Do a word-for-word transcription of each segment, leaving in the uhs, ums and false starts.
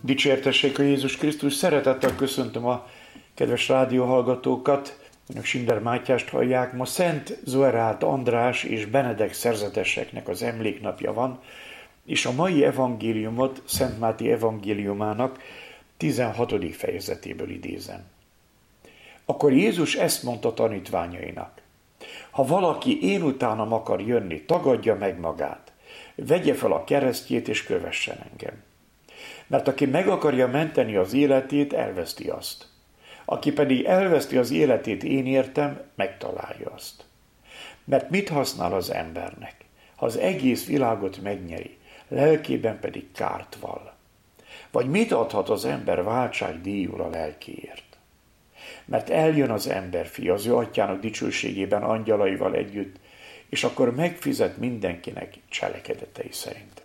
Dicsértessék a Jézus Krisztus, szeretettel köszöntöm a kedves rádióhallgatókat. Önök Sinder Mátyást hallják. Ma Szent Zoerád András és Benedek szerzeteseknek az emléknapja van, és a mai evangéliumot Szent Máté evangéliumának tizenhatodik fejezetéből idézem. Akkor Jézus ezt mondta tanítványainak: ha valaki én utánam akar jönni, tagadja meg magát, vegye fel a keresztjét és kövessen engem. Mert aki meg akarja menteni az életét, elveszti azt. Aki pedig elveszti az életét én értem, megtalálja azt. Mert mit használ az embernek, ha az egész világot megnyeri, lelkében pedig kárt vall? Vagy mit adhat az ember váltságdíjul a lelkéért? Mert eljön az emberfia az ő atyának dicsőségében angyalaival együtt, és akkor megfizet mindenkinek cselekedetei szerint.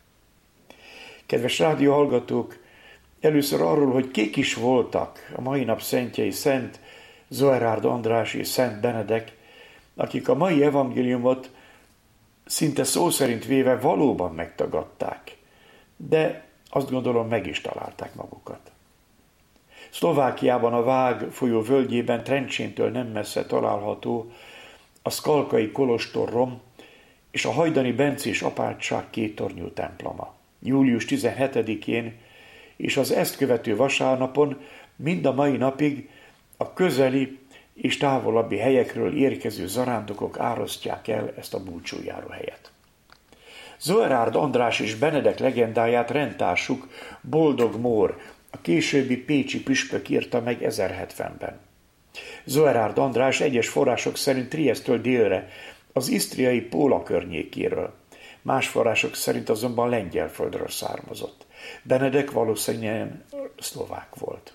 Kedves rádióhallgatók, először arról, hogy kik is voltak a mai nap szentjei, Szent Zoerád András és Szent Benedek, akik a mai evangéliumot szinte szó szerint véve valóban megtagadták, de azt gondolom meg is találták magukat. Szlovákiában a Vág folyó völgyében Trencséntől nem messze található a Szkalkai kolostorrom és a hajdani bencés apátság kéttornyú temploma. július tizenhetedikén és az ezt követő vasárnapon mind a mai napig a közeli és távolabbi helyekről érkező zarándokok árasztják el ezt a búcsújáró helyet. Zoerád András és Benedek legendáját rendtársuk Boldog Mór, a későbbi pécsi püspök írta meg ezerhetvenben. Zoerád András egyes források szerint Triesztől délre, az isztriai Póla környékéről, más források szerint azonban Lengyelföldről származott. Benedek valószínűleg szlovák volt.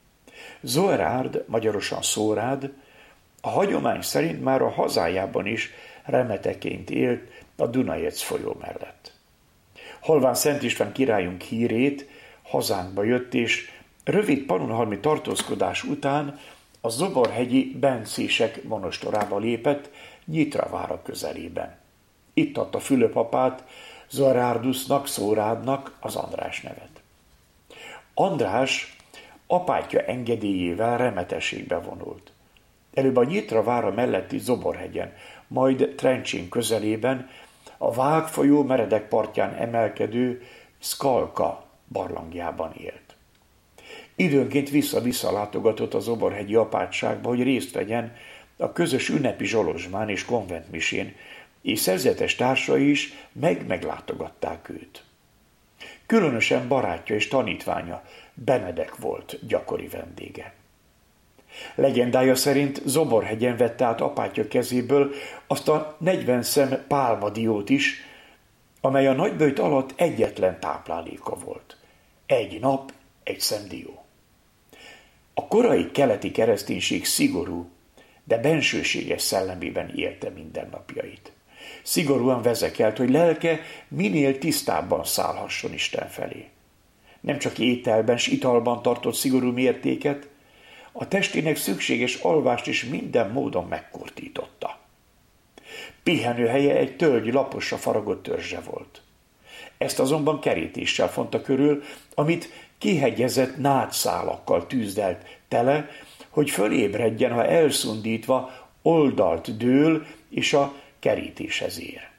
Zoerád, magyarosan Szórád, a hagyomány szerint már a hazájában is remeteként élt a Dunajec folyó mellett. Halván Szent István királyunk hírét hazánkba jött, és rövid pannonhalmi tartózkodás után a Zoborhegyi bencések monostorába lépett Nyitravára közelében. Itt adta Fülöp-apát Zoerárdusnak, Szórádnak az András nevet. András apátja engedélyével remetességbe vonult. Előbb a Nyitravára melletti Zoborhegyen, majd Trencsén közelében, a Vág folyó meredek partján emelkedő Szkalka barlangjában élt. Időnként vissza-vissza látogatott a Zoborhegyi apátságba, hogy részt vegyen a közös ünnepi zsolozsmán és konventmisén, és szerzetes társai is meg-meglátogatták őt. Különösen barátja és tanítványa Benedek volt gyakori vendége. Legendája szerint Zoborhegyen vette át apátja kezéből azt a negyven szem pálmadiót is, amely a nagyböjt alatt egyetlen tápláléka volt. Egy nap, egy szem dió. A korai keleti kereszténység szigorú, de bensőséges szellemében élte mindennapjait. Szigorúan vezekelt, hogy lelke minél tisztábban szállhasson Isten felé. Nem csak ételben s italban tartott szigorú mértéket, a testének szükséges alvást is minden módon megkurtította. Pihenőhelye egy tölgy laposra faragott törzse volt. Ezt azonban kerítéssel fonta körül, amit kihegyezett nádszálakkal tűzdelt tele, hogy fölébredjen, ha elszundítva oldalt dől és a kerítéshez ér.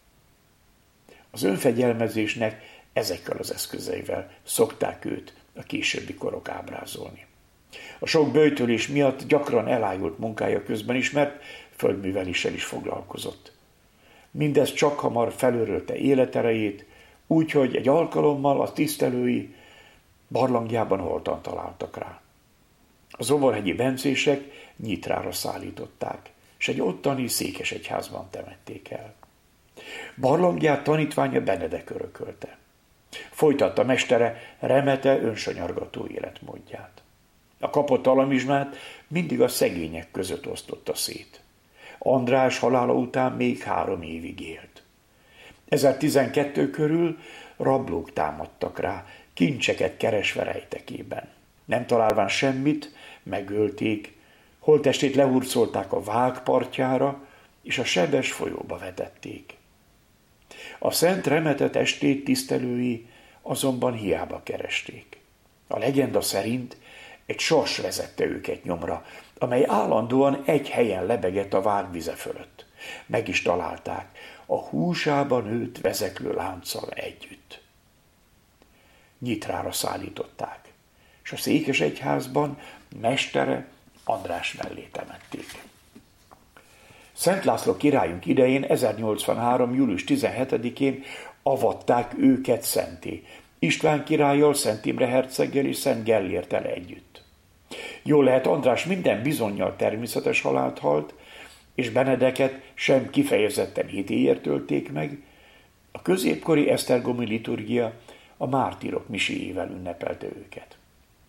Az önfegyelmezésnek ezekkel az eszközeivel szokták őt a későbbi korok ábrázolni. A sok böjtölés miatt gyakran elájult munkája közben is, mert földműveléssel is foglalkozott. Mindez csak hamar felörölte életerejét, úgyhogy egy alkalommal a tisztelői barlangjában holtan találtak rá. A zoborhegyi bencések Nyitrára szállították, és egy ottani székesegyházban temették el. Barlangját tanítványa Benedek örökölte. Folytatta mestere remete önsanyargató életmódját. A kapott alamizsmát mindig a szegények között osztotta szét. András halála után még három évig élt. ezertizenkettő körül rablók támadtak rá, kincseket keresve rejtekében. Nem találván semmit, megölték, holttestét lehurcolták a Vág partjára, és a Sebes folyóba vetették. A szent remete testét tisztelői azonban hiába keresték. A legenda szerint egy sors vezette őket nyomra, amely állandóan egy helyen lebegett a várvize fölött. Meg is találták, a húsában nőtt vezeklő lánccal együtt. Nyitrára szállították, és a székesegyházban mestere András mellé temették. Szent László királyunk idején ezernyolcvanhárom. július tizenhetedikén avatták őket szenté, István királlyal, Szent Imre herceggel és Szent Gellérttel együtt. Jól lehet, András minden bizonnyal természetes halált halt, és Benedeket sem kifejezetten hitéért ölték meg. A középkori esztergomi liturgia a mártírok miséjével ünnepelte őket.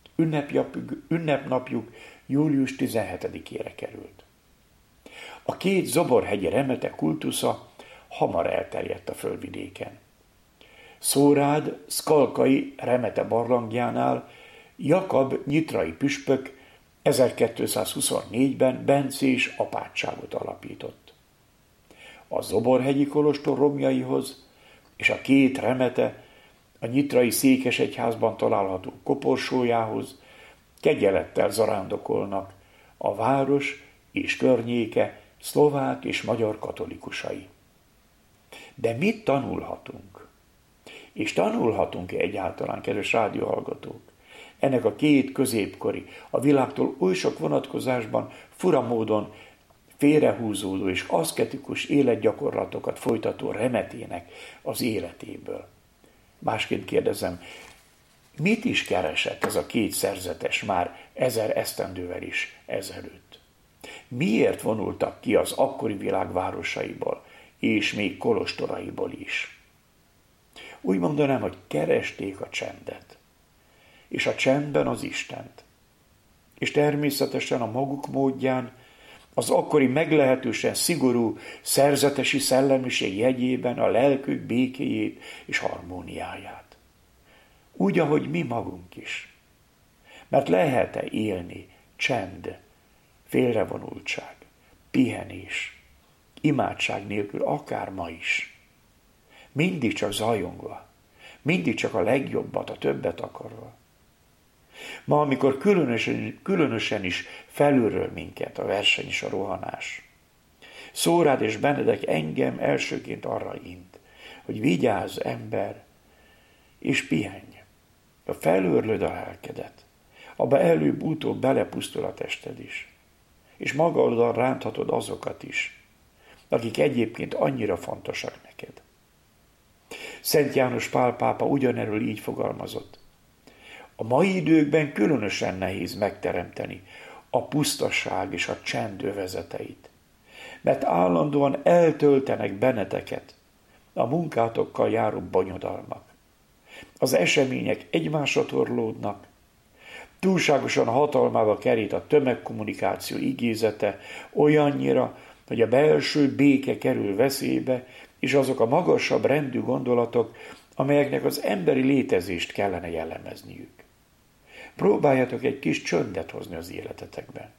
Ünnepnapjuk július tizenhetedikére került. A két zoborhegyi remete kultusza hamar elterjedt a földvidéken. Szórád szkalkai remete barlangjánál Jakab nyitrai püspök ezerkétszázhuszonnégyben bencés apátságot alapított. A zoborhegyi kolostor romjaihoz és a két remete a nyitrai székesegyházban található koporsójához kegyelettel zarándokolnak a város és környéke szlovák és magyar katolikusai. De mit tanulhatunk? És tanulhatunk-e egyáltalán, kedves rádióhallgatók, ennek a két középkori, a világtól oly sok vonatkozásban fura módon félrehúzódó és aszketikus életgyakorlatokat folytató remetének az életéből? Másként kérdezem, mit is keresett ez a két szerzetes már ezer esztendővel is ezelőtt? Miért vonultak ki az akkori világ városaiból, és még kolostoraiból is? Úgy mondanám, hogy keresték a csendet, és a csendben az Istent. És természetesen a maguk módján, az akkori meglehetősen szigorú szerzetesi szellemiség jegyében a lelkük békéjét és harmóniáját. Úgy, ahogy mi magunk is. Mert lehet-e élni csend, félrevonultság, pihenés, imádság nélkül akár ma is? Mindig csak zajongva, mindig csak a legjobbat, a többet akarva. Ma, amikor különösen, különösen is felülről minket a verseny és a rohanás, Szórád és Benedek engem elsőként arra int, hogy vigyázz, ember, és pihenj. A felőrlöd a lelkedet, abba előbb-utóbb belepusztul a tested is, és magaddal ránthatod azokat is, akik egyébként annyira fontosak neked. Szent János Pál pápa ugyanerről így fogalmazott. A mai időkben különösen nehéz megteremteni a pusztaság és a csend övezeteit, mert állandóan eltöltenek benneteket a munkátokkal járó bonyodalmak. Az események egymásra torlódnak, túlságosan hatalmába kerít a tömegkommunikáció igézete olyannyira, hogy a belső béke kerül veszélybe, és azok a magasabb rendű gondolatok, amelyeknek az emberi létezést kellene jellemezniük. Próbáljatok egy kis csöndet hozni az életetekben.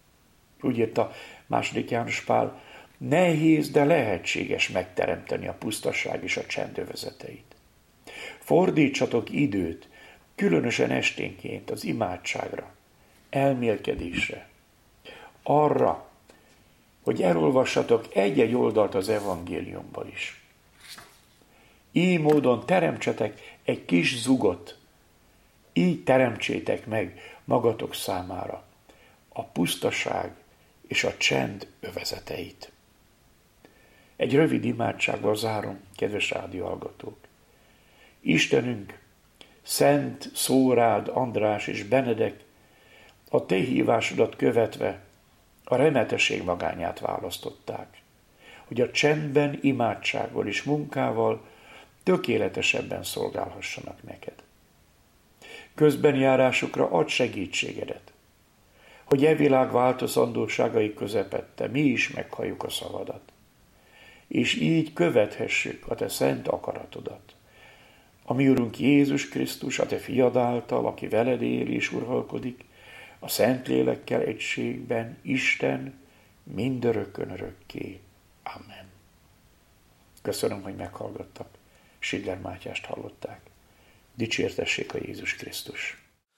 Úgy írta második János Pál, nehéz, de lehetséges megteremteni a pusztaság és a csendövezeteit. Fordítsatok időt, különösen esténként az imádságra, elmélkedésre, arra, hogy elolvassatok egy-egy oldalt az evangéliumból is. Így módon teremtsetek egy kis zugot, így teremtsétek meg magatok számára a pusztaság és a csend övezeteit. Egy rövid imádsággal zárom, kedves rádióhallgatók. Istenünk, Szent Szórád, András és Benedek a te hívásodat követve a remeteség magányát választották, hogy a csendben, imádsággal és munkával tökéletesebben szolgálhassanak neked. Közbenjárásukra add segítségedet, hogy e világ változandóságai közepette mi is meghalljuk a szavadat, és így követhessük a te szent akaratodat. A mi Urunk Jézus Krisztus, a te fiad által, aki veled él és uralkodik, a Szentlélekkel egységben, Isten mindörökkön örökké. Amen. Köszönöm, hogy meghallgattak. Sidler Mátyást hallották. Dicsértessék a Jézus Krisztus!